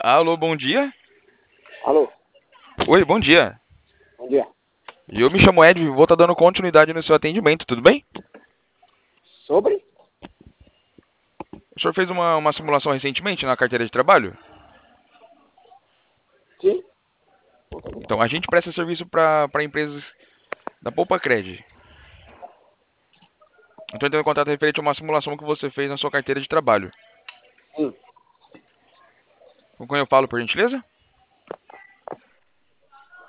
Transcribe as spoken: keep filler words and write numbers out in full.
Alô, bom dia. Alô, Oi, bom dia. bom dia. Eu me chamo Ed e vou estar dando continuidade no seu atendimento, tudo bem? Sobre? O senhor fez uma, uma simulação recentemente na carteira de trabalho? Sim? Então, a gente presta serviço para empresas da Poupa Cred. Eu estou entrando em contato referente a uma simulação que você fez na sua carteira de trabalho. Sim. Com quem eu falo, por gentileza?